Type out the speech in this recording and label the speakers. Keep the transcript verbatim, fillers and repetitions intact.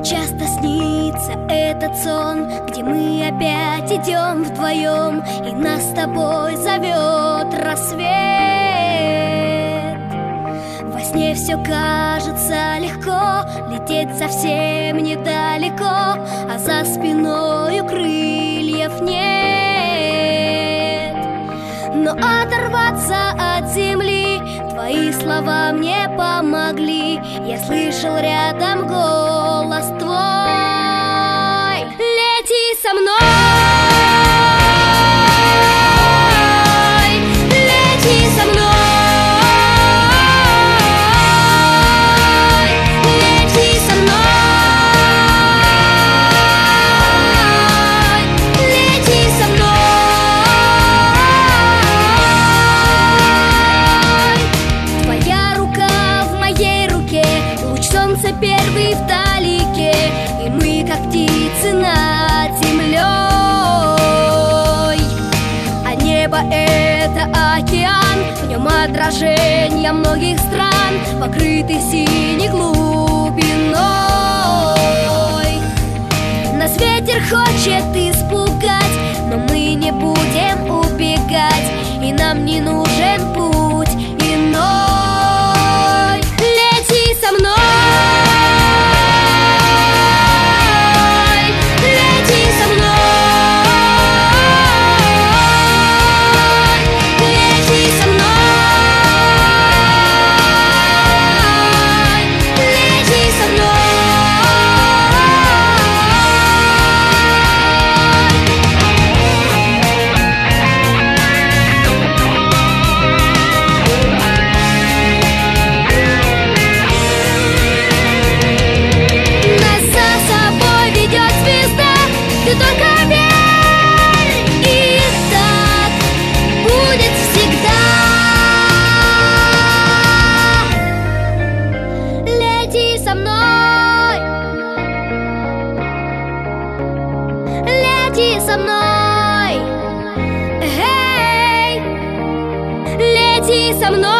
Speaker 1: часто снится этот сон, где мы опять идем вдвоем, и нас с тобой зовет рассвет. Во сне все кажется легко, лететь совсем недалеко, а за спиною крыльев нет. Но оторваться от земли твои слова мне помогли. Я слышал рядом голос твой: лети со мной, лети со мной, лети со мной, лети со мной. Твоя рука в моей руке, луч солнца первый вдалеке, и мы, как птицы над землей. А небо — это океан, в нем отражение многих стран, покрытый синей глубиной. Нас ветер хочет испугать, но мы не будем убегать, и нам не нужен путь иной. Лети со мной, лети со мной, лети со мной, лети со мной. Нас за собой ведет звезда, ты только верь, и так будет всегда. Лети со мной, лети со мной, эй, лети со мной.